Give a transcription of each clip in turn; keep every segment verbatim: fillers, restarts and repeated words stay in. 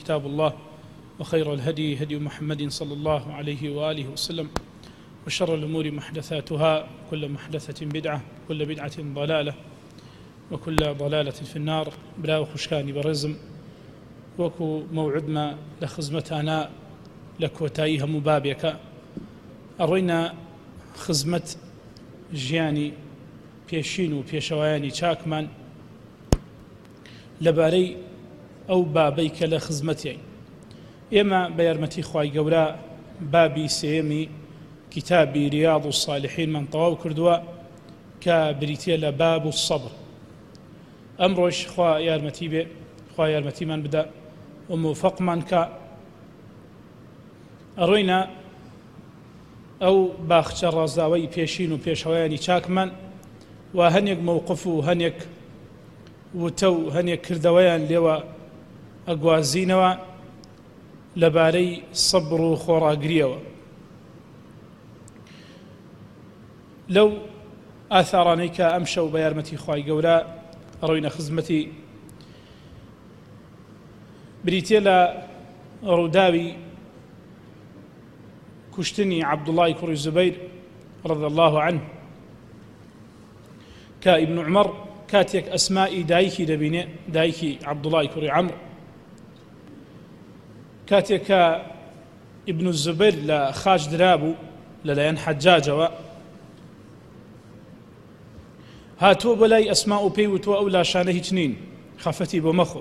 كتاب الله وخير الهدي هدي محمد صلى الله عليه وآله وسلم وشر الأمور محدثاتها كل محدثة بدعة كل بدعة ضلالة وكل ضلالة في النار بلا وخشكاني برزم وكو موعدنا لخزمتنا لكوتايها مبابيك أروينا خزمة ژیانی پێشین و پێشەوایانی چاکمان لەبارەی ئەو بابەی کە لە خزمەتیین. ئێمە بە یارمەتی خوای گەورە بابی سێیەمی کتابی ریاض الصالحینمان تەواو کردووە کە بریتیە لە باب الصبر. ئەمڕۆژ خوا یارمەتی بێ، خوا یارمەتیمان بدە و موفەقمان کە ئەڕۆینە ئەو باخچە ڕازاوەی پێشین و پێشەوایانی چاکمان و هەنێک مووقف و هەنێک وتە و هەنێک کردەوەیان لێوە ئەگوازینەوە لەبارەی سەبر و خۆڕاگریەوە. لەو ئاثارانەی کە ئەم شەو بە یارمەتی خوای گەورە ئەڕۆینە خزمەتی بریتیە لە ڕووداوی كشتني عبد الله كري الزبير رضي الله عنه كابن عمر كاتيك أسماء دايكي دبيني دايكي عبد الله كري عمرو كاتيك ابن الزبير لا خاج درابو للاين حجاجة هاتو بلاي أسماء بيوتو أولا شانه تنين خفتي بمخو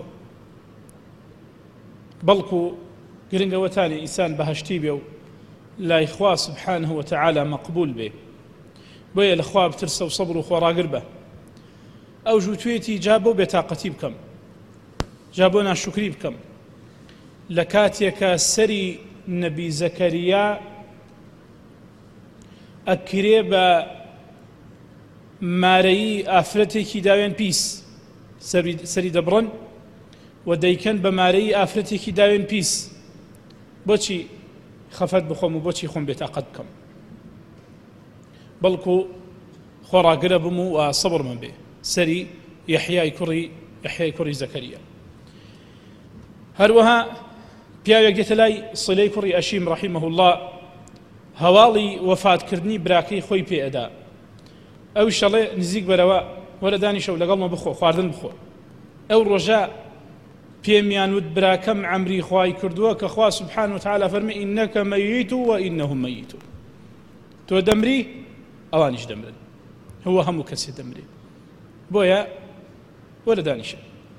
بلكو قرنقا وتاني إنسان بهشتي بيو لا إخوة سبحانه وتعالى مقبول به بويا الأخوة بترسى وصبر وخوراقر به أو جوتويتي جابوا بطاقتي بكم جابونا شكري بكم لكاتيك سري نبي زكريا أكريب ماري آفرتك داوين بيس سري, سري دبرن وديكن بماري آفرتك داوين بيس بوشي خفت بخوم وبوشي خوم بطاقت بكم بلكو خورا قربمو وصبر من به سري يحيى كري يحيى كري زكريا هروها بياوي قتلاي صلي كري أشيم رحمه الله هوالي وفات كردني براكي خوي بي أدا أو شالي نزيق بروا ولا داني شو لقلنا بخو خواردن بخو أو رجاء بيميان ود براكم عمري خواي كردوا كخوا سبحانه وتعالى فرمي إنك ميت وإنهم ميتون تو دمري أوانيش دمري هو هم كسي دمري بويا ولا دانيش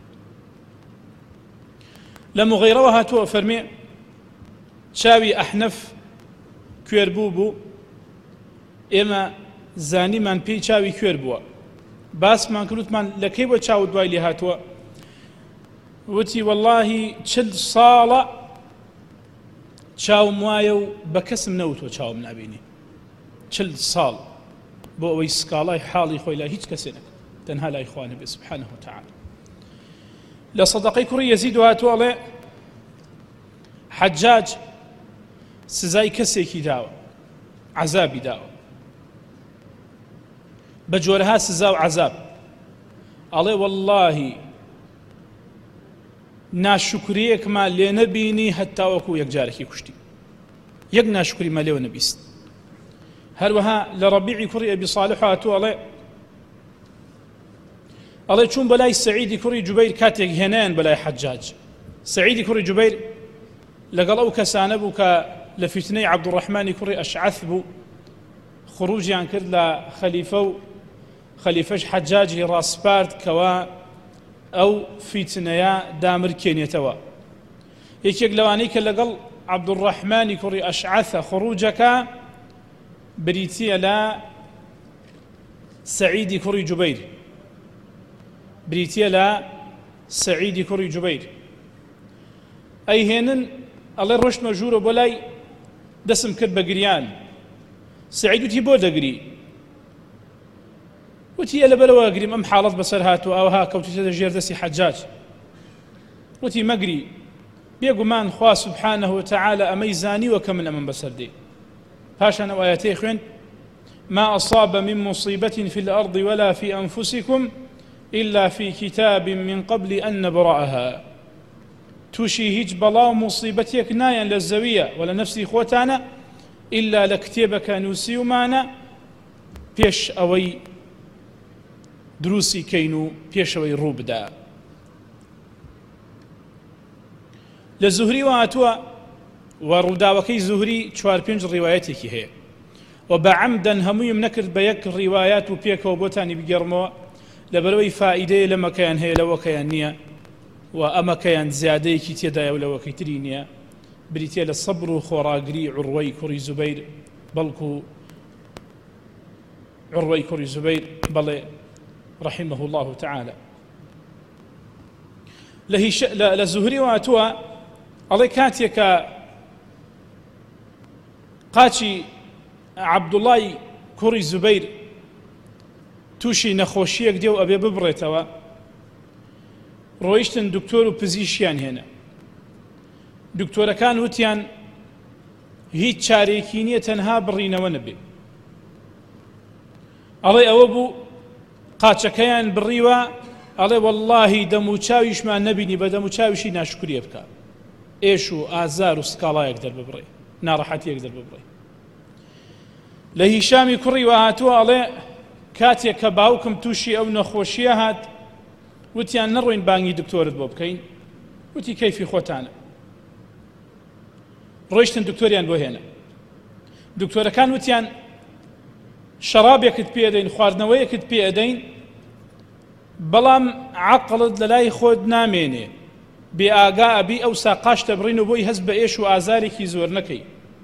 لما غيروها تو فرمي شاوي أحنف كويربوبو إما زاني من بي شاوي كويربوا باس من كروت من لكي وشاو دواي لي هاتوا وتي والله چل صالة چاو موايو بكسم نوتو چاو منابيني چل صال بو اوي سكالاي حالي خوي لا هيج كسنك تنها لا إخواني بي سبحانه وتعالى لصدقي كري يزيد هاتو حجاج سزاي كسيكي داو عذابي داو بجورها سزاو عذاب علي والله ناشکریەک ما لێ نەبینی هەتاوەکو یەکجارێکی کوشتی یەک ناشکری ما لێوە نەبیست. هەروەها لە ڕەبیعی کوڕی ئەبی صالح هاتووە ئەڵێ ئەڵێ چوون بەلای سەعیدی کوڕی جوبەیر کاتێک هێنایان بەلای حەجاج. سەعیدی کوڕی جوبەیر لەگەڵ ئەو کەسانە بوو کە لە فیتنەی عەبدوڕەحمانی کوڕی ئەشعەث بوو خروجیان کرد لە خەلیفە و خەلیفەش حەجاجی ڕاسپارد کەوا أو فيتنيا دامر كينيتوا يكيك لوانيك لقل عبد الرحمن كري أشعث خروجك بريتي لا سعيد كري جبير بريتي لا سعيد كري جبير أي هنن الله الرشد مجور بولاي دسم كرب قريان سعيد تيبو دقري وتي ألا بلوا قريم أم حالط بصر هاتو أو ها كوتي تدجير دسي حجاج وتي مقري بيقو مان خوا سبحانه وتعالى أميزاني وكمن أمن بصر دي هاشا نوآياتي خوين ما أصاب من مصيبة في الأرض ولا في أنفسكم إلا في كتاب من قبل أن نبرأها تووشی هیچ بەڵاو موسیبەتێک نایەن لە زەویە و لە نەفسی خۆتانە ئیلا لە کتێبەکە نووسیومانە پێش ئەوەی دروستی کەین و پێشەوەی ڕوو بدە. لە زوهری وهاتووە و ڕووداوەکەی زوهری چوار پێنج ڕیوایەتێکی هەیە و بەعەمدەن هەموویم نەکرد بە یەک ڕیوایەت و پێکەوە بۆتانی بگەڕمەوە لەبەرەوەی فائیدەیە لەمەکەیان هەیە لەوەکەیان نییە و ئەمەکەیان زیادەیەکی تێدایە و لەوەکەی تری نییە. بریتێ لە سەبر و خۆڕاگری عوڕوەی کوڕی زوبەیر بەڵکو عوڕوەی کوڕی زوبەیر بەڵێ رحمه الله تعالى. لە زوهری وهاتووە ئەڵێ کاتێکە قاچی عەبدوڵای کوڕی زوبەیر تووشی نەخۆشیەک دێ و ئەبێ ببڕێتەوە، ڕۆیشتن دکتۆر و پزیشکیان هێنا. دکتۆرەکان وتیان هیچ چارێکی نییە تەنها بڕینەوە نەبێ. ئەڵێ ئەوە بوو قاچەکەیان بڕیوە، ئەڵێ وەڵڵاهی دەموچاویشمان نەبینی بە دەموچاویشی ناشکریە بکە، ئێش و ئازار و سکاڵایەک دەرببڕێ، ناڕەحەتیەک دەرببڕێ. لە هیشامی کوڕی وهاتووە ئەڵێ کاتێک کە باوکم تووشی ئەو نەخۆشیە هات وتیان نەڕۆین بانگی دکتۆرت بۆ بکەین، وتی کەیفی خۆتانە. ڕۆیشتن دکتۆریان بۆ هێنا. دکتۆرەکان وتیان شەرابێکت پێ ئەدەین، خواردنەوەیەکت پێ ئەدەین، بەڵام عەقڵت لە لای خۆت نامێنێ، بێ ئاگا ئەبی ئەوسا قاش دەبڕین و بۆی هەست بە ئێش و ئازارێکی زۆر نەکەی.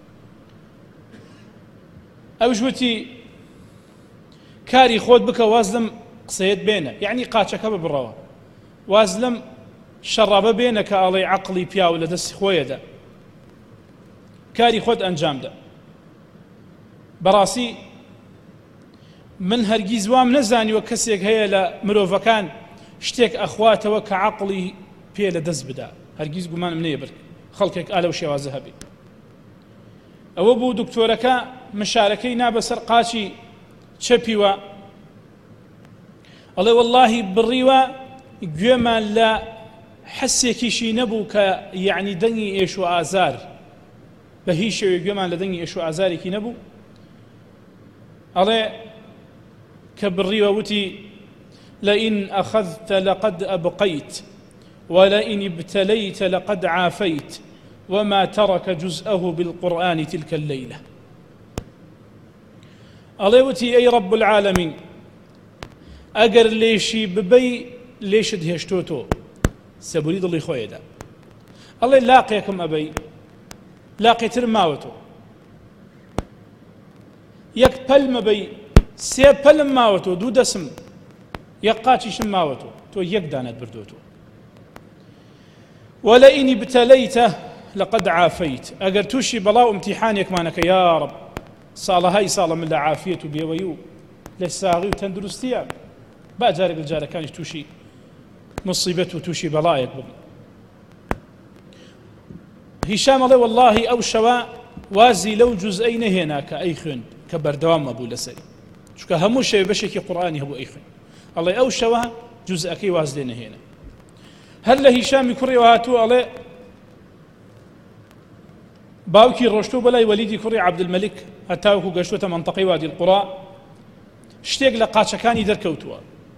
ئەوش وتی کاری خۆت بکە، واز لەم قسەیەت بێنە، یعنی قاچەکە ببڕەوە، واز لەم شەڕابە بێنە کە ئەڵێ عەقڵی پیاو لە دەستی خۆیەدا، کاری خۆت ئەنجامدە. بەڕاستی من هەرگیز وام نەزانیوە کەسێک هەیە لە مرۆڤەکان شتێک ئەخواتەوە کە عەقڵی پێ لە دەست بدا، هەرگیز گومانم نەیە بر خەڵکێک ئا لەو شێوازە هەبێ. ئەوە بوو دکتۆرەکە مشارەکەی نا بەسەر قاچی چەپیوە، ئەڵێ وەڵڵاهی بڕیوە گوێمان لە حەسێکیشی نەبوو کە یعنی دەنگی ئێش و ئازار، بە هیچ شێوێ گوێمان لە دەنگی ئێش و ئازارێکی نەبوو. ئەڵێ کە بڕیوە وتی لئن ئەخەذتە لەقەد ئەبقەیت ولئن ابتليت لقد عافيت وما ترك جزءه بالقرآن تلك الليلة. أڵێوتی ئەی رب العالمين ئەگەر لێشی ببەی لێشت هێشتۆتۆ، سەبوری دڵی خۆیەدا. ئەڵێ لاقێکم ئەبەی، لاقێتر ماوەتۆ، یەک پەلمە بەی، سێ پەلم ماوەتۆ، دوو دەسم، یەک قاچیشم ماوەتۆ، تۆ یەک دانەت بردۆتۆ. ولئن ابتليته لقد عافيت، ئەگەر تووشی بەڵاو ئیمتیحانێکمانەکە یا رب ساڵەهای ساڵە من لە عافیەت و بێوەی و لە ساغی و تەندروستیە، با جارێک لە جارەکانیش تووشی مصیبەت و تووشی بەڵایەک ببن. هیشام ئەڵێ وەڵڵاهی ئەو شەوە وازی لەو جوزئەی نەهێنا کە ئەی خوێن کە بەردەوام مەبوو لەسەری، چونکە هەموو شەوێ بەشێکی قورئانی هەبوو ئەی خوێن. ئەڵێ ئەو شەوە جوزئەکەی واز لێ نەهێنا. هەر لە هیشامی کوڕیەوە هاتووە ئەڵێ باوکی ڕۆشتۆ بەلای وەلیدی کوڕی عەبدولمەلیک هەتاوەکو گەشتوتە مەنتەقەی وادی القوڕا، شتێک لە قاچەکانی دەرکەوتووە.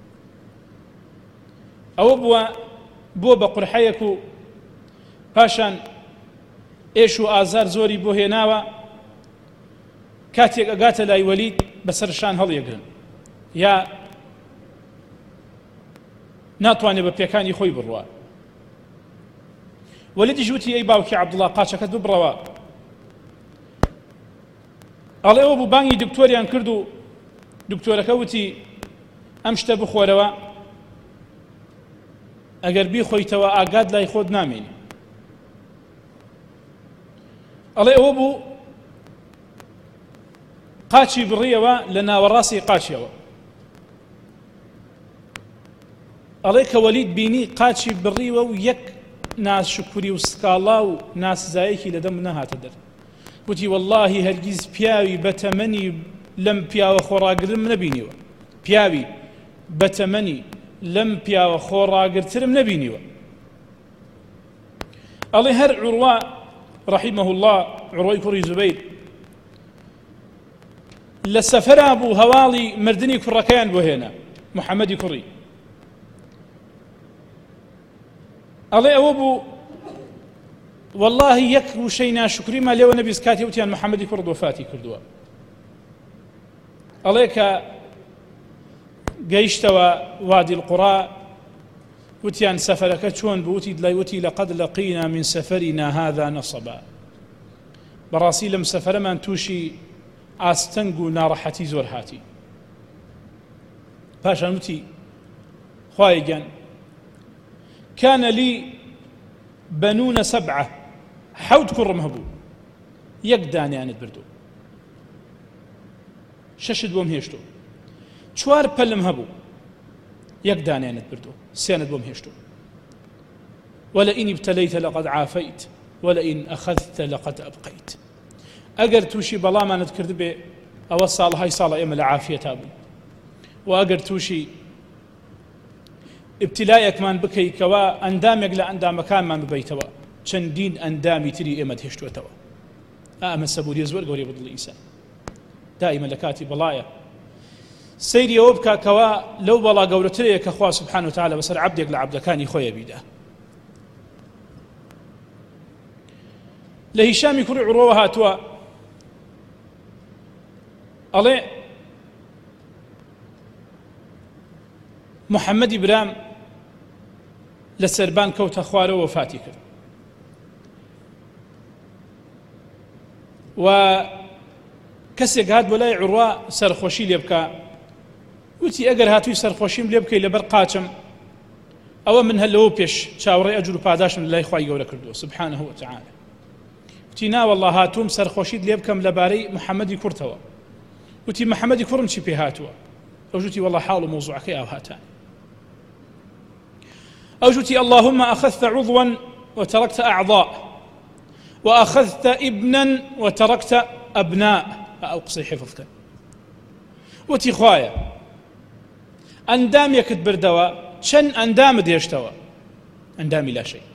ئەوە بووە بووە بە قورحەیەک و پاشان ئێش و ئازار زۆری بۆ هێناوە. کاتێک ئەگاتە لای وەلید بەسەرشان هەڵیەگرن یا ناتوانێت بە پێکانی خۆی بڕوە. وەلیدیش وتی ئەی باوکی عەبدوڵڵا قاچەکەت ببڕەوە. ئەڵێ ئەوە بوو بانگی دکتۆریان کرد و دکتۆرەکە وتی ئەم شتە بخۆرەوە، ئەگەر بیخۆیتەوە ئاگاد لای خۆت نامێنی. ئەڵێ ئەوە بوو قاچی بڕیەوە لە ناوەڕاستی قاچیەوە. ئەڵێ کە وەلید بینی قاچی بڕیوە و یەک ناشکوری و سکاڵا و ناسزایەکی لەدەم نەهاتە دەر. وتی وەڵڵاهی هەرگیز پیاوی بەتەمەنی لەم پیاوە خۆڕاگرم نەبینیوە، پیاوی بەتەمەنی لەم پیاوە خۆڕاگرترم نەبینیوە. ئەڵێ هەر عوڕوا ڕەحیمەه الله عوڕوەی کوڕی زوبەیر لە سەفەرا بوو هەواڵی مردنی کوڕەکەیان بۆ هێنا محەممەدی کوڕی ئەڵێ ئەوە بوو والله یەک وشەی ناشکریما لێوە نەبیست کاتی وتیان محەممەدی کوڕ وەفاتی کردووە ئەڵێ کە گەیشتەوە وادی القوڕا وتیان سەفەرەکە چۆن بوو وتی دڵی وتی لەقەد لەقینا من سەفەرینا هذا نەصەبا بەڕاستی لەم سەفەرەمان تووشی ئاستەنگ و ناڕەحەتی زۆر هاتی پاشان وتی خوای گیان كان لي بنون سبعة حوت كرم هبو يقداني أنا بردو ششد بوم هيشتو چوار پلم هبو يقداني أنا بردو سياند بوم هيشتو ولئن ابتليت لقد عافيت ولئن أخذت لقد أبقيت أجر توشي بلا ما نذكر به أو الصالة هاي صالة إما العافية تابو وأجر توشي ابتلايك من بكي كوا أندامك لأندام مكان من ببيتوا چندين أندامي تري إمد هشتوا توا أما السبوري زور قولي بضل الإنسان دائما لكاتي بلايا سيري وبكا كوا لو بلا قولتري كخوا سبحانه وتعالى بسر عبدك لعبد كان يخويا بيدا لهشام كري عروها توا ألي محەممەد برام لە سەربان کەوتە خوارەوە وەفاتی کرد و کەسێک هات بۆ لای عوڕوا سەرخۆشی لێ بکە وتی ئەگەر هاتووی سەرخۆشیم لێ بکەی لەبەر قاچم ئەوە من هەر لەوە پێش چاوەڕێی ئەجر و پاداشم لای خوای گەورە کردووە سبحانه وتعالى وتی نا والله هاتووم سەرخۆشیت لێ بکەم لەبارەی محەممەدی کوڕتەوە وتی محەممەدی کوڕم چی پێ هاتووە أوجتي والله حال موضوعك أو هاتان أوجتي اللهم أخذت عضوا وتركت أعضاء وأخذت ابنا وتركت أبناء أو قصي حفظك وتي خوايا أندام يكد بردوا شن أندام ديشتوا أندامي لا شيء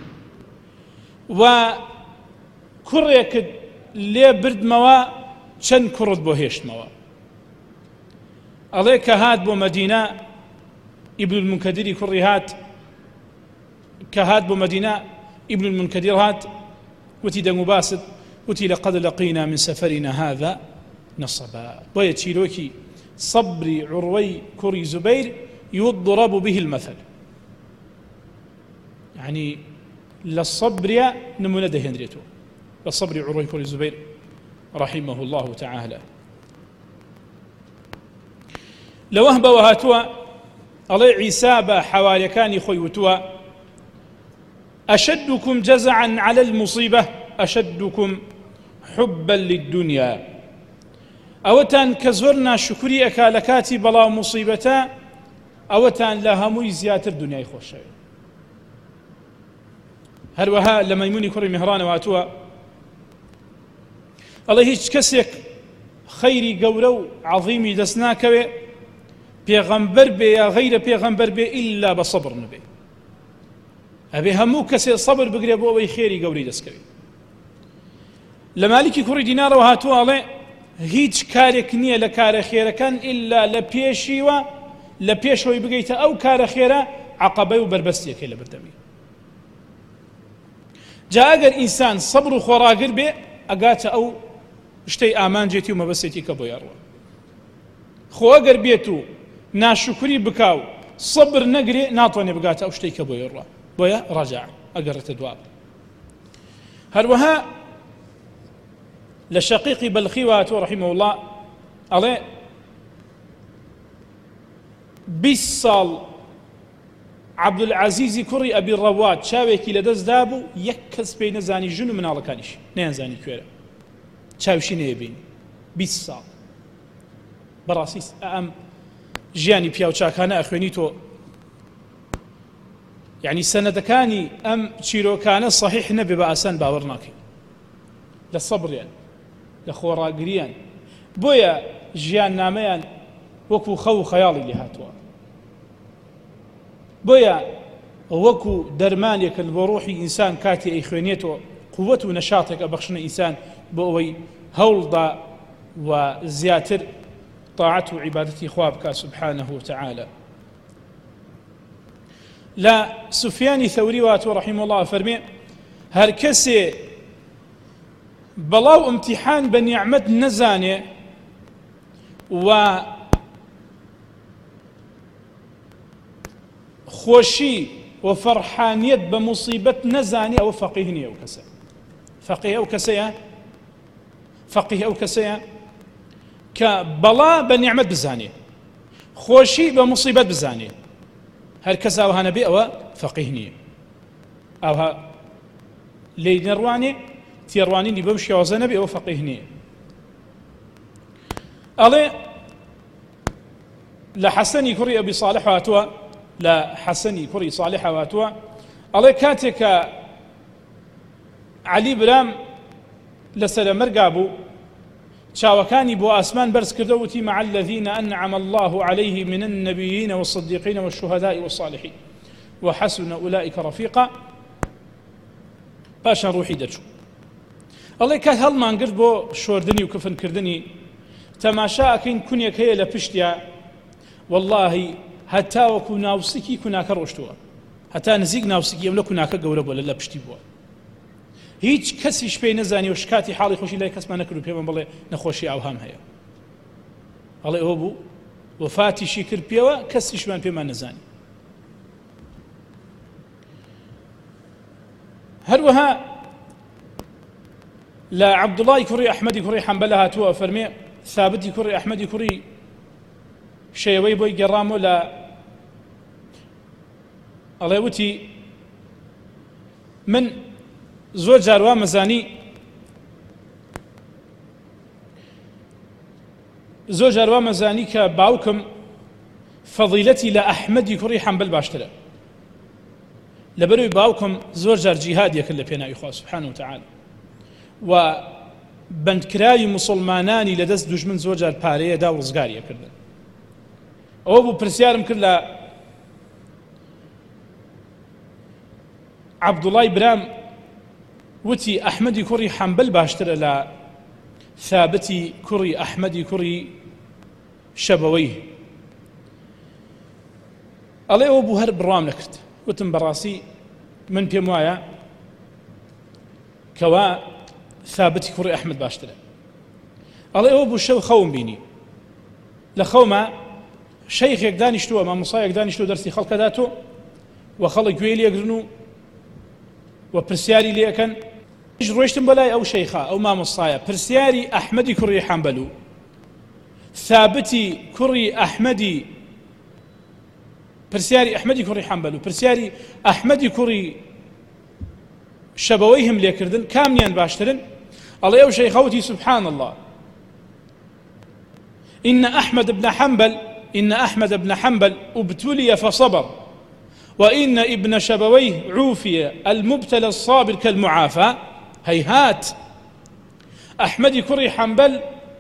وكر يكد لي برد موا شن كرد بوهيشت موا عليك هات بو مدينة ابن المنكدر كري هات كهات بو مدينة ابن المنكدر هات وتي دم باسط وتي لقد لقينا من سفرنا هذا نصبا ويتشيلوكي صبري عروي كري زبير يضرب به المثل يعني للصبر نمونا دهندريتو للصبر عروي كري زبير رحمه الله تعالى لو هبا وهاتوا الله عيسى با حوالي كان خويوتوا أشدكم جزعا على المصيبة أشدكم حبا للدنيا أوتان كزورنا شكري أكالكاتي بلا مصيبتا أوتان لهموي زيادة الدنيا خوش هل وها لما يموني كوري مهران واتوا الله هيج كسيك خيري قورو عظيمي دسناكوي پیغمبر بي يا غير پیغمبر بي إلا بصبر نبي أبي همو كسي صبر بقري أبو أبي خيري قوري دسكوي لمالكي كوري دينار وهاتوا علي هيج كارك نية لكار خيرا كان إلا لبيشي و لبيش هو يبقيت أو كار خيرا عقبي وبربستي كي لبردمي جاء أجر إنسان صبر وخراقر بي أقات أو اشتي آمان جيتي وما بسيتي كبو يروى خو أجر بيتو ناشكري بكاو صبر نقري ناطوني بقات أو اشتي كبو يروى بويا رجع أقرت دواب هروها لشقيق بلخيوات رحمه الله عليه بيصال عبد العزيز كري أبي الرواد شاويكي لدز دابو يكس بين زاني جنو من الله كانش نين زاني كويرا شاوشي نيبين بيصال براسيس أم جياني بياو شاكانا أخواني تو يعني سندكاني أم تشيرو كان صحيح نبي بأسان باورناكي للصبر يعني لخوراقريان بويا جيان ناميان وكو خو خيالي اللي هاتوا بويا وەکو دەرمانێکن بۆ ڕۆحی ئینسان کاتی ئەی خوێنێتەوە قووەت و نەشاتێک ئەبەخشنە ئینسان بۆ ئەوەی هەوڵدا و زیاتر طاعت و عیبادەتی خوا بکات سبحانه وتعالى. لا سفیانی ثەوری واتوە رحمه الله فەرمێ هەر کەسێ بەڵاو ئیمتیحان بە نیعمەت نەزانێ و خۆشی و فەرحانیەت بە موسیبەت نەزانێ ئەوە فەقیه نییە. ئەو کەسە فەقیه ئەو کەسەیە فەقیه ئەو کەسەیە کە بەڵا بە نیعمەت بزانێ خۆشی بە موسیبەت بزانێ. هەر کەس ئەوها نەبێ ئەوە فەقیه نییە. ئەوها لێی نەڕوانێ تێڕوانینی بەم شێوازە نەبێ ئەوە فەقیه نییە. ئەڵێ لە حەسەنی کوڕی ئەبی صالح هاتووە لە حەسەنی کوڕی صالح هاتووە ئەڵێ کاتێک کە عەلی برام لەسەر مەرگا بوو چاوەکانی بۆ ئاسمان بەرز کردە وتی مع الذين أنعم الله عليه من النبيين والصديقين والشهداء والصالحين وحسن أولئك رفيقا. پاشان ڕوحی دەچوو. ئەڵێ کات هەڵمان گرت بۆ شۆردنی و کفنکردنی تەماشا ئەکەین کونێک هەیە لە پشتیا واللهی هەتا وەکو ناوسکی کوناکە ڕۆشتووە هەتا نزیک ناوسکی ئەم لە کوناکە گەورە بووە لە پشتی بووە. هیچ کەسیش پێی نەزانی و شکاتی حاڵی خۆشی لای کەسمان نەکرد و پێمان بڵێ نەخۆشی ئاوهام هەیە. ئەڵێ ئەوە بوو وفاتیشی کرد پێوە کەسیشمان پێمان نەزانی. هەروەها لە عەبدوڵڵای کوڕی ئەحمەدی کوڕی حەنبەلە هاتووە فەرمێ ثابتی کوڕی ئەحمەدی کوڕی شێوەی بۆی گەڕامەوە لە ئەڵێ وتی من زۆر جار وا مەزانی زۆر جار وا مەزانی کە باوکم فەضیلەتی لە ئەحمەدی کوڕی حەنبەل باشترە لەبەرەوەی باوکم زۆر جار جیهاد یەکرد لە پێناوی خوا سبحانه وتعالى و بەندکراوی موسڵمانانی لە دەست دوژمن زۆر جار پارەیەدا و ڕزگاری یەکردن. ئەوە بوو پرسیارم کرد لە عەبدوڵڵای برام وتی ئەحمەدی کوڕی حەنبەل باشترە لە ثابتی کوڕی ئەحمەدی کوڕی شەبەوەی. ئەڵێ ئەوە بوو هەر بڕوام نەکرد. وتم بەڕاستی من پێم وایە کەوا ثابتی کوڕی ئەحمەد باشترە. ئەڵێ ئەوە بوو شەو خەوم بینی لە خەوما شەیخێک دانیشتووە مامۆسایەک دانیشتووە دەرسی خەڵکە داتۆ و خەڵک گوێی لێگرن و و پرسیاری لێەکەن. ڕۆیشتم بەلای ئەو شەیخا ئەو مامۆسایە پرسیاری ئەحمەدی کوڕی حەنبەل و ثابتی کوڕی ئەحمەدی پرسیاری ئەحمەدی کوڕی حەنبەل و پرسیاری ئەحمەدی کوڕی شەبەوەی هم لێکردن کامیان باشترن. ئەڵێ ئەو شەیخەوتی سبحان الله إن أحمد بن حنبل إن أحمد بن حنبل ابتلي فصبر وإن ابن شبويه عوفي المبتلى الصابر كالمعافى. هيهات أحمد كري حنبل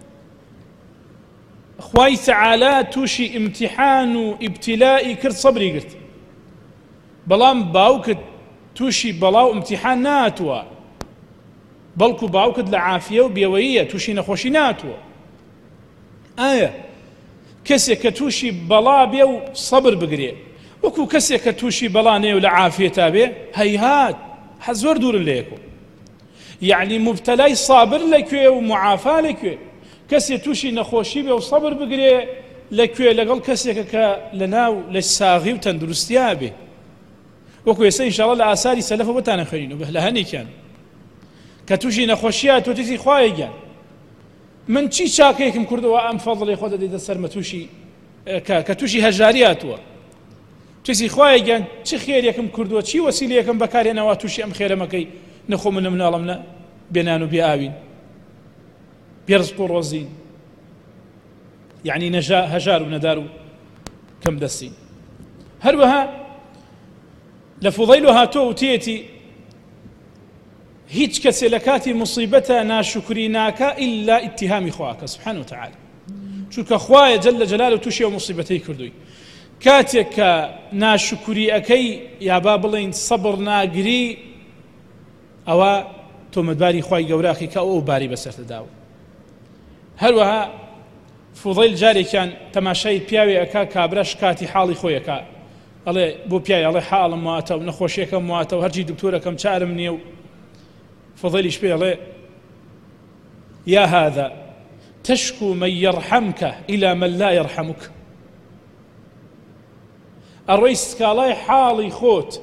خواي تعالى توشي امتحان وابتلاء كرت صبري قلت بلام باوكت توشي بلاو امتحان ناتوا بلكو باوكت لعافية وبيوية توشي نخوشي ناتوا آية كسي كتوشي بلا بيو صبر بقري وكو كسي كتوشي بلا نيو لعافية تابي هيهات حزور دور ليكو يعني مبتلاي صابر لكوي ومعافاة لكوي كسي توشي نخوشي بيو صبر بقري لكوي لقل كسي كا لناو للساغي وتندرستيابي وكو يسا إن شاء الله لآثاري سلفة بتانا خيرين وبهلهني كان كتوشي نخوشيات وتسي خواهي كان من چی چاکەیەکم کردەوە ئەم فەضڵی خۆ دەدەیتە سەرمە تووشی کە تووشی هەژاریاتوە تووسی خوایە گیان چی خێریەکەم کردووە چی وەسیلەیەکەم بەکارهێناوە تووشی ئەم خێرەمەکەی نەخۆ منە مناڵم نە بێنان و بێ ئاوین بێ ڕزق و ڕۆزین یعنی هەژار و نەدار و کەم دەستین. هەروەها لە فوضەیل هاتۆ و تێتی هیچ کەسێ لە کاتی مصیبەتە ناشکری ناکە ئیلا ئیتیهامی خواکە سبحانه وتعالى چونکە خوایە جەل جەلاله تووشی ئەو مصیبەتەی کردووی کاتێک کە ناشکوری ئەەکەی یا با بڵێن سەبڕ ناگری ئەوە تۆمەتباری خوای گەوراخی کە ئەو باری بەسەرتەداوە. هەروەها فوضەیل جارێکیان تەماشای پیاوێ ئەکا کابرا شکاتی حاڵی خۆیەکە ئەڵێ بۆ پیاوی ئەڵێ حاڵم واتە و نەخۆشیەکەم واتە و هەرچی دکتۆرەکەم چارم نییە و فوضەیلیش پێ ئەڵێ یا هذا تشكو من يرحمك إلى من لا يرحمك. ئەڕۆی سکاڵای حاڵی خۆت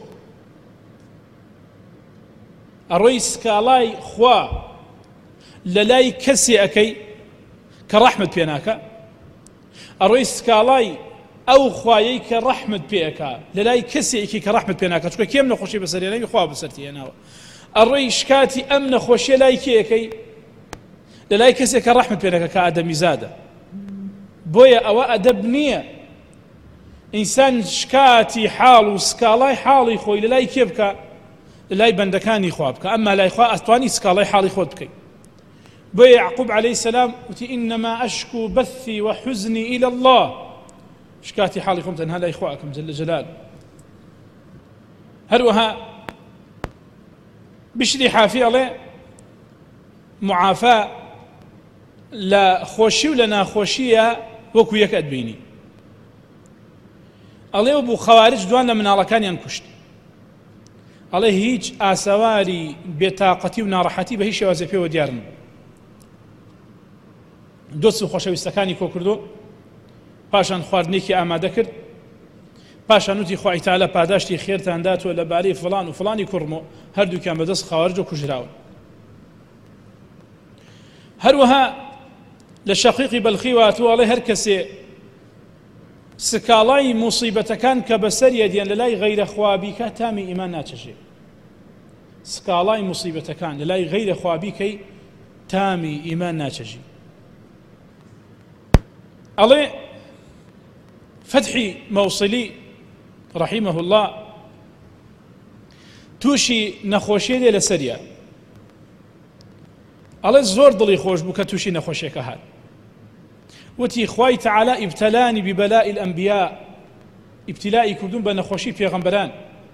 ئەڕۆی سکاڵای خوا لە لای کەسێ ئەەکەی کە ڕەحمت پێ ناکە، ئەڕۆی سکاڵای ئەو خوایەی کە ڕەحمت پێ ئەکا لە لای کەسێکی کە ڕەحمت پێ ناکە، چونکە کێم نەخۆشی بەسەرێنەوی خوا بەسەرتی هێناوە. ئەڕۆی شکاتی ئەم نەخۆشیە لای کێیەکەی لە لای کەسێک کە ڕەحمت پێ ناکە کە ئادەمیزادە. بۆیە ئەوە ئەدەب نییە ئینسان شکاتی حاڵ و سکاڵای حاڵی خۆی لە لای کێ بکە؟ لە لای بەندەکانی خوا بکە، ئەمما لای خوا ئەتوانی سکاڵای حاڵی خۆت بکەیت. بۆیە یعقوب عەلەیهی سەلام وتی ئینەما ئەشکو بەثی وحوزنی ئیلە الله، شکاتی حاڵی خۆم تەنها لای خوا ئەکەم جەل جەلاله. هەروەها بشری حافی ئەڵێ معافا لە خۆشی و لە ناخۆشیە وەکو یەک ئەتبینی. ئەڵێ بوو خەوارج دوان لە مناڵەکانیان کوشت، ئەڵێ هیچ ئاسەواری بێتاقەتی و ناڕەحەتی بە هیچ شێوازێ پێوە دیار نبوو. دۆست و خۆشەویستەکانی کۆ کردو، پاشان خواردنێکی ئامادە کرد، پاشان وتی خوای تەعالە پاداشتی خێرتان داتوە لەبارەی فڵان و فڵانی کوڕمۆ، هەردووکیان بەدەست خەوارج و کوژراون. هەروەها لە شەقیقی بەلخی واتوە ئەڵێ هەر کەسێ سکاڵای موسیبەتەکان کە بەسەریە دێن لە لای غەیرە خوا بیکە تامی ئیمان ناچەژێ. سکاڵای موسیبەتەکان لە لای غەیرە خوا بیکەی تامی ئیمان ناچەژی. ئەڵێ فتحی مەوسڵی ڕەحیمەه الله تووشی نەخۆشیە دێ لەسەریە، ئەڵێ زۆر دڵی خۆش بوو کە تووشی نەخۆشیەکە هات. وتی خوای تەعالە ئیبتەلانی ببەلائی الأنبیاء، ابتلائی کردوون بە نەخۆشی پێغەمبەران.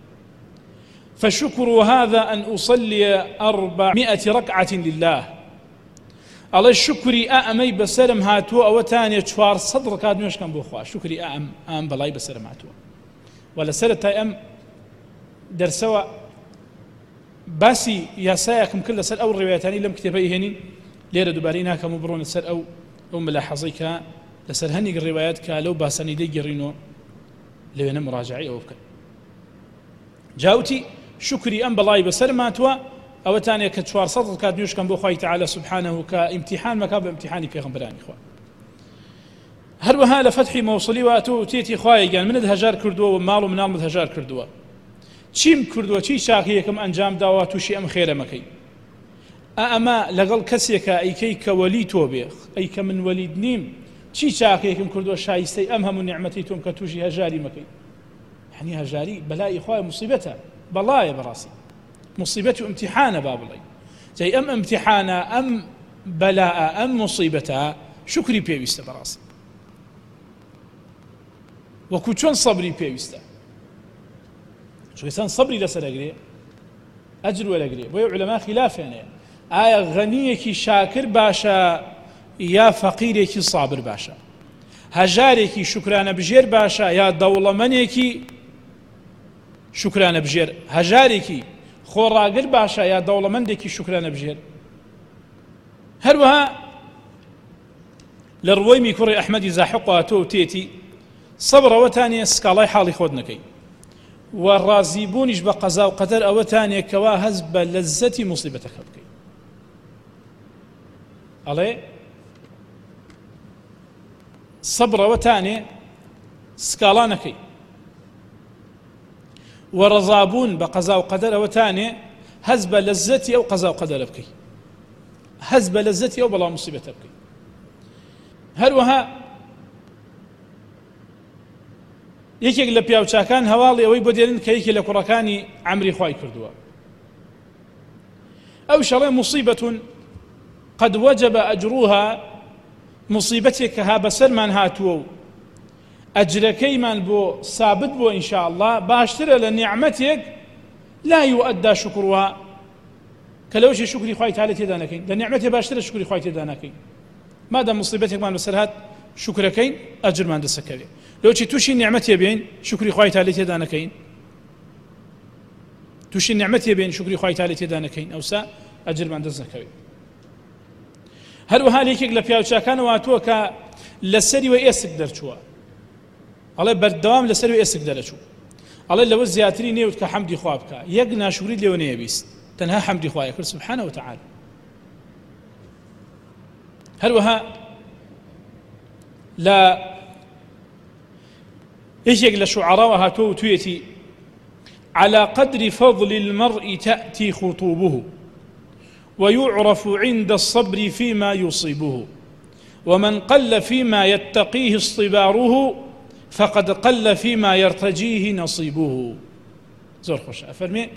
فشكر هذا أن أصلي أربعمائة ركعة لله. ئەڵێ شکری ئەمەی بەسەرم هاتووە ئەوە تانێ چوار سەد ڕکات نوێژکەم بۆ خوا، شکری ئەم ئەم بەڵای بەسەرم هاتووە. و لەسەرت تای ئەم دەرسەوە باسی یاسایەکم کرد لەسەر ئەو ڕێوایەتانی لەم کتێبەی هێنین، لێرە دووبارەی ناکەم و بڕۆن لەسەر ئەو ئەو مەلاحەزەی کە لەسەر هەنێک ڕێوایەت کە لەو باسەنی دەیگەڕینەوە لەوێنە مراجعی ئەوە بکەن. جاوتی شکری ئەم بەڵای بەسەرم هاتووە ئەوە تانێ کە چوار سەد ڕکات نوێژکەم بۆ خوای تەعالە سوبحانەه کە ئیمتیحان مەکا بە ئیمتیحانی پێغەمبەرانی خوا. هەروەها لە فتحی مەوسڵی واتۆ تێتی خوایە گیان منت هەژار کردووە و ماڵ و مناڵمت هەژار کردووە، چیم کردووە، چی چاقیەکەم ئەنجام داوە تووشی ئەم خێرە مەکەی. ئەمە لەگەڵ کەسێکە ئەیکەی کە وەلی تۆ بێ، ئەی کە من وەلید نیم، چی چاقیەکەم کردووە شایستەی ئەم هەموو نیعمەتی تۆم کە تووشی هەژاری مەکەی. یعنی هەژاری بەلای خوایە موسیبەتە، بەڵایە بەڕاستی مصیبەت و امتحانە با بڵێ. جای ئەم امتحانە ئەم بەلاءە ئەم مصیبەتە شکری پێویستە بەڕاستی، وەکو چۆن سەبری پێویستە، چونکە سەبری لەسەر ئەگرێ ئەجر وەرەگرێ. بۆیە عولەما خلافێنێ ئایا غەنیەکی شاکر باشە یا فەقیرێکی سابر باشە، هەژارێکی شکرانە بژێر باشە یا دەوڵەمەندێکی شکرانە بژێر، هەژارێکی خۆڕاگر باشە یا دەوڵەمەندێکی شکرانە بژێر. هەروەها لە ڕوەیمی کوڕی ئەحمەدی زاحقا تۆ تێتی سەبرەوەتانێ سکاڵای حاڵی خۆت نەکەی، و ڕازیبوونیش بە قەزا و قەدەر ئەوەتانێ کەوا هەز بە لەزەتی موسیبەتەکە بکەی. ئەڵێ سەبرەوەتانێ سکاڵا نەکەی، و ڕەزابوون بە قەزا و قەدەر ئەوەتانێ هەز بە لەزەتی ئەو قەزا و قەدەرە بکەی، هەز بە لەزەتی ئەو بەڵام موسیبەتە بکەی. هەروەها یەکێک لە پیاوچاکان هەواڵی ئەوەی بۆ دێنن کە یەکێ لە کوڕەکانی عەمری خوای کردووە، ئەو شەڵێ مصیبەتون قد وجب ئەجروها، مصیبەتێک کە ها بەسەرمان هاتووە و ئەجرەکەیمان بۆ سابت بۆ ئینشاء الله باشترە لە نیعمەتێک لا يؤدى شكرها کە لەوەشی شکری خوای تاالە تێدا نەکەین لە نیعمەتێ باشترە شکری خوای تێدا نەکەین مادام مصیبەتێکمان بەسەر هات شکرەکەین ئەجرمان دەسەکەوێت لەوەی تووشی نیعمەتێ بێین شکری خوای تاالە تێدا نەکەین تووشی نیعمەتێ بێن شکری خوای تاالە تێدا نەکەین ئەوسا ئەجرمان دەست نەکەوێت هەروەها لێکێک لە پیاوچاکانەوە هاتووە کە لەسەریوە ئێسک دەرچووە ئەڵێ بەردەوام لەسەریوە ئێسک دەرەچوو ئەڵێ لەوە زیاتری نێوت کە حەمدی خوا بکە یەک ناشکریت لێوە نەیەویست تەنها حەمدی خوایە کرد سبحانه وتعالى هەروەها لە یەکێک لە شوعەراوە هاتووە وتوویەتی على قدر فضل المرء تأتي خطوبه ويعرف عند الصبر فيما يصيبه ومن قل فيما يتقيه اصطباره فقد قل فيما يرتجيه نصيبه زۆر خۆشە ئەفەرمێ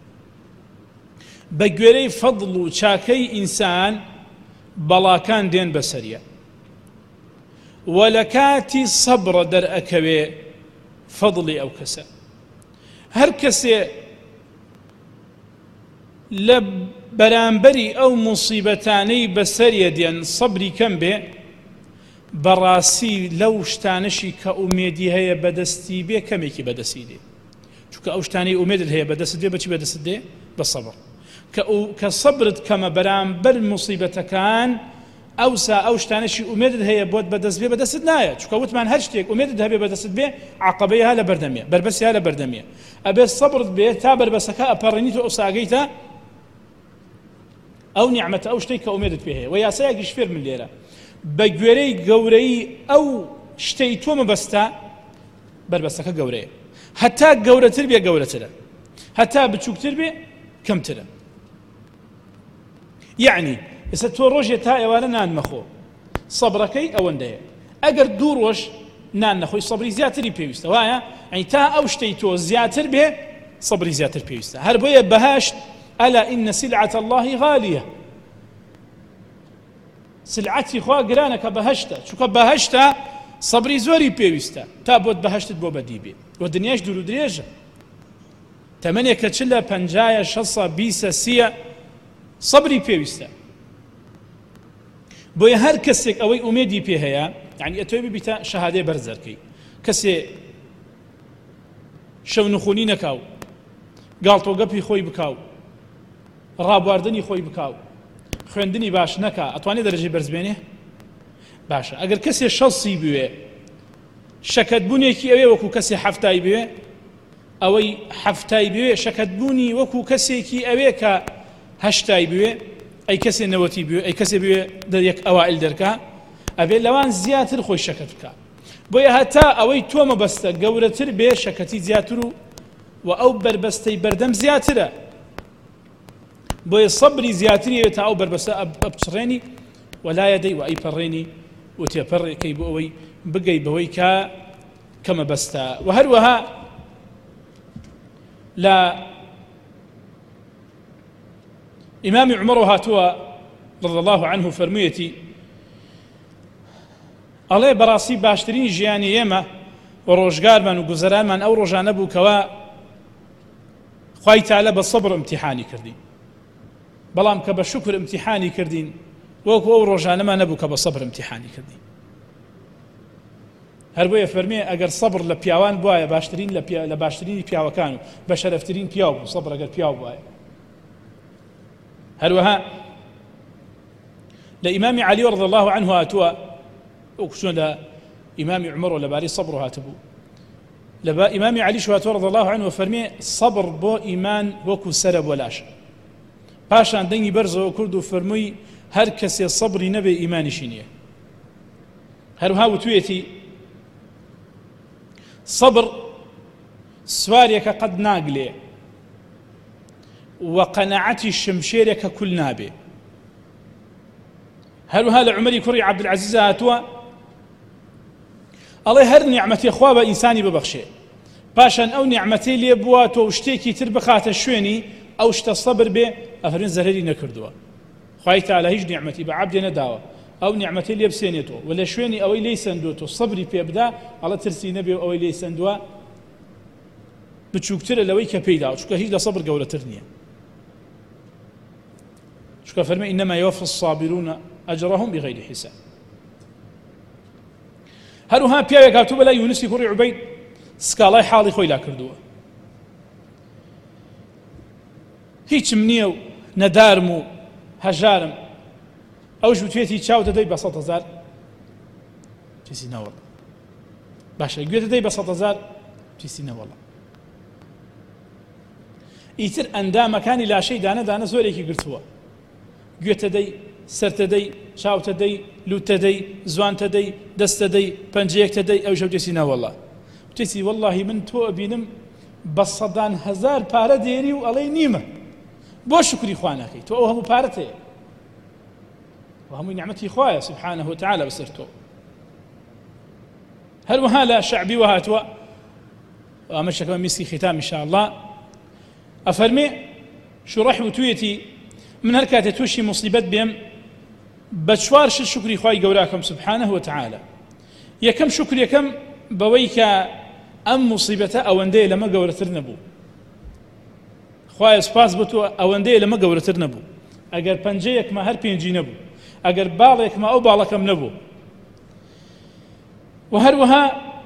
بە گوێرەی فەضڵ و چاکەی ئینسان بەڵاکان دێن بەسەریە و لە کاتی سەبرە دەرئەکەوێ فەضڵی ئەو کەسە هەر کەسێ لە بەرامبەری ئەو موسیبەتانەی بەسەریە دێن سەبری کەم بێ بەڕاستی لەو شتانەشی کە ئومێدی هەیە بەدەستی بێ کەمێکی بەدەستی دێ چونکە ئەو شتانەی ئومێدت هەیە بەدەست دێ بەچی بەدەست دێ بە سەبر کە سەبرت کەمە بەرامبەر موسیبەتەکان ئەوسا ئەو شتانەشی ئومێدت هەیە بۆت بەدەست بێ بەدەست نایە چونکە وتمان هەر شتێک ئومێدت هەبێ بەدەست بێ عەقەبەی ها لە بەردەمیە بربەسی ها لە بەردەمیە ئەبێ سەبرت بێ تا بربەسەکە ئەپەڕێنیت و ئەو ساگەیتە ئەو نیعمەتە ئەو شتەی کە ئومێدت پێ هەیە و یاسایەکیش فێر من لێرە بە گوێرەی گەورەی ئەو شتەی تۆ مەبەستە بربەسەکە گەورەیە هەتا گەورەتر بێ گەورەترە هەتا بچووکتر بێ کەمترە یعنی ئێستا تۆ ڕۆژێ تا ئێوارە نان مەخۆ سەبرەکەی ئەوەندەیە ئەگەر دوو ڕۆژ نان نەخۆی سەبری زیاتری پێویستە وایە ئەی تا ئەو شتەی تۆ زیاتر بێ سەبری زیاتر پێویستە هەر بۆیە بەهاشت ئەلا ئین سلعة الله غالیە سلعەتی خوا گرانە کە بەهەشتە چونکە بەهەشتە سەبری زۆری پێویستە تا بۆت بەهەشتت بۆ بەدی بێ و دنیاش دوور و درێژە تەمەنێک کە چ لە پەنجایە شەسە بیسە سیە سەبری پێویستە بۆیە هەر کەسێک ئەوەی ئومێدی پێ هەیە یعنی ئەتۆی ببیتە شەهادەی بەرزەرکەی کەسێ شەو نخوونی نەکاو گاڵتۆگەپی خۆی بکاو ڕابواردنی خۆی بکاو خوێندنی باش نەکا ئەتوانێت دەرەجەی بەرز بێنێ باشە ئەگەر کەسێ شەڵسی بوێ شەکەتبوونێکی ئەوێ وەکو کەسێ هەفتای بوێ ئەوەی هەفتای بوێ شەکەتبوونی وەکو کەسێکی ئەوێ کە هەشتای بوێ ئەی کەسێ نەوەتی بوێ ئەی کەسێ بوێ یەک ئەوائل دەرکا ئەبێ لەوان زیاتر خۆی شەکەت بکە بۆیە هەتا ئەوەی تۆ مەبەستە گەورەتر بێ شەکەتی زیاتر و و ئەو بربەستەی بەردەم زیاترە بۆیە سەبری زیاتریەوێت تا ئەو بربەستە بچڕێنی وەلایە دەی و ئەی پەڕێنی و تێپەڕێکەی بۆ ئەوەی بگەی بەوەی کە کەمە بەستە و هەروەها لە ئیمامی عومەر هاتووە رضی الله عنه فەرموویەتی ئەڵێ بەڕاستی باشترین ژیانی ئێمە و ڕۆژگارمان و گوزەرانمان ئەو ڕۆژانە بوو کەوا خوای تەعالە بە سەبر ئیمتیحانی کردین بەڵام کە بە شوکر ئیمتیحانی کردین وەکو ئەو ڕۆژانەمان نەبوو کە بە سەبر ئیمتیحانی کردین هەر بۆیە فەرمێ ئەگەر سەبر لە پیاوان بوایە باشترین لە باشترینی پیاوەکان و بە شەرەفترین پیاو بوو سەبر ئەگەر پیاو بوایە هەروەها لە ئیمامی عەلی رضی الله عنه هاتووە وەکو چۆن لە ئیمامی عومەر لەبارەی سەبر هاتبوو لە ئیمامی عەلیش هاتووە رضی الله عنه فەرمێ سەبر بۆ ئیمان وەکو سەرە بۆ لاشە پاشان دەنگی بەرزەوە کورد و فەرمووی هەر کەسێ سەبری نەبێ ئیمانیشی نییە هەروها وتوێتی سەبر سوارێکە قەت ناگلێ و قەنەعەتی شمشێرێکە کول نابێ هەروها لە عومەری کوڕی عەبدولعەزیز هاتووە ئەڵێ هەر نیعمەتێ خوا بە ئینسانی ببەخشێ پاشان ئەو نیعمەتەی لێ بواتەوە و شتێکی تر بخاتە شوێنی ئەو شتە سەبر بێ ئەفەرمێن زەرەری نەکردووە خوای تەعالە هیچ نیعمەتی بە عەبدێ نەداوە ئەو نیعمەتەی لێ بسێنێتەوە و لە شوێنی ئەوەی لێی سەندوێتەوە سەبری پێ بدا ئەڵە ترسی نەبێ و ئەوەی لێی سەندووە بچووکترە لەوەی کە پێیدا چونکە هیچ لە سەبر گەورەتر نییە چونکە فەرمێ ئینەما یوفی الصابرون ئەجرهم بغەیری حیساب هەروها پیاوێک هاتوو بەلای یونسی کوڕی عوبەید سکاڵای حاڵی خۆی لا کردووە هیچم نییە و نەدارم و هەژارم ئەوش بتوێتی چاو دەدەی بە سەد هەزار چیسی نەوەڵە باشە گوێ دەدەی بە سەد هەزار چیسی نەوەڵە ئیتر ئەندامەکانی لاشەی دانە دانە زۆرێکی گرتووە گوێتە دەی سەرتە دەی چاوتە دەی لوتە دەی زوانتە دەی دەستە دەی پەنجەیەکتە دەی ئەو ژەو چیسی نەوەڵە چیسی وەڵڵاهی من تۆ ئەبینم بە سەدان هەزار پارە دێری و ئەڵێی نیمە بۆ شکری خوا ناکەی تۆ ئەو هەموو پارەت هەیە وهمووی نعمەتی خوایە سبحانه وتعالى بەسەر تۆ هەروەها لە شەعبی وهاتووە ئەمە شەکەمە میسکی ختام ئینشاء الله ئەفەرمێ شوڕەح وتوویەتی من هەر کاتێ تووشی مصیبەت بێم بە چوار شت شکری خوای گەوراکەم سبحانه وتعالى یەکەم شکرەکەم بەوەی کە ئەم مصیبەتە ئەوەندەیە لەمە گەورەتر نەبوو خوایە سپاس بۆ تۆ ئەوەندەیە لەمە گەورەتر نەبوو ئەگەر پەنجەیەکمە هەر پێنجی نەبوو ئەگەر باڵێکمە ئەو باڵەکەم نەبوو و هەروەها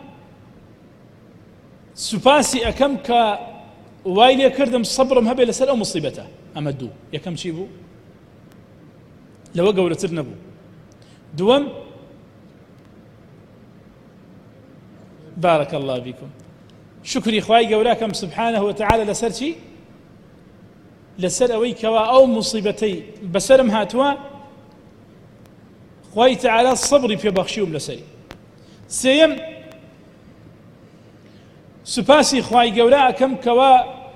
سوپاسی ئەەکەم کە وای لێ کردم سەبرم هەبێ لەسەر ئەو مصیبەتە ئەمە دوو یەکەم چی بوو لەوە گەورەتر نەبوو دووەم بارك الله بكم شكري خوای گەوراکەم سبحانه وتعالى لەسەر چی لەسەر ئەوەی کەوا ئەو مصیبەتەی بەسەرم هاتووە خوای تعالى سەبری پێبەخشیوم لەسەری سێیەم سوپاسی خوای گەورە ئەکەم کەوا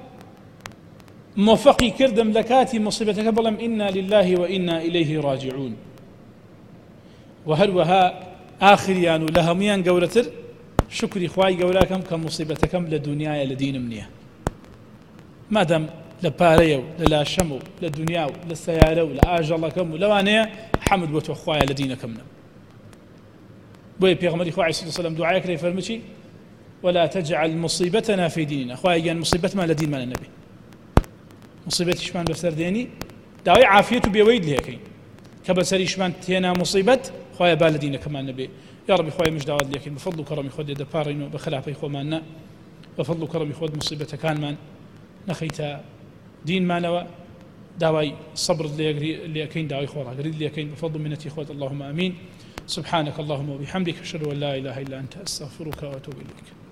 موفقی کردم لە کاتی مصیبەتەکە بڵێم ئینا لله وئینا ئیلەیه ڕاجعون و هەروەها ئاخریان و لە هەمویان گەورەتر شکری خوای گەوراکەم کە مصیبەتەکەم لە دنیایە لە دینم نییە مادەم لە پارەیە و لە لاشەم و لە دنیا و لە سەیارە و لە ئاژەڵەکەم و لەوانەیە حەمد بۆ تۆ خوایە لە دینەکەم نم بۆیە پێغەمبەری خوا عەلەیهی سەلام دوعای کرێ فەرمووی ولا تجعل مصيبتنا في ديننا خوایە گیان مصیبەتمان لە دینمانە نەبێ مصیبەتیشمان بەسەر دێنی داوای عافیەت و بێوەید لێکەین کە بەسەریشمان تێنا مصیبەت خوایە با لە دینەکەمان نەبێ یا ربی خوای مژداوات لێکەین بەفەضڵ و کەڕەمی خۆت دەپاڕینەوە بە خلاپەی خۆمان نە بەفەضڵ و کەڕەمی خۆت مصیبەتەکانمان نەخەیتە دینمانەوە داوای صبر لێکەین داوای خۆڕاگری لێکەین بەفەضڵ و منەتی خۆت اللهم آمین سبحانك اللهم وبحمدك أشهد أن لا إله إلا أنت أستغفرك وأتوب إليك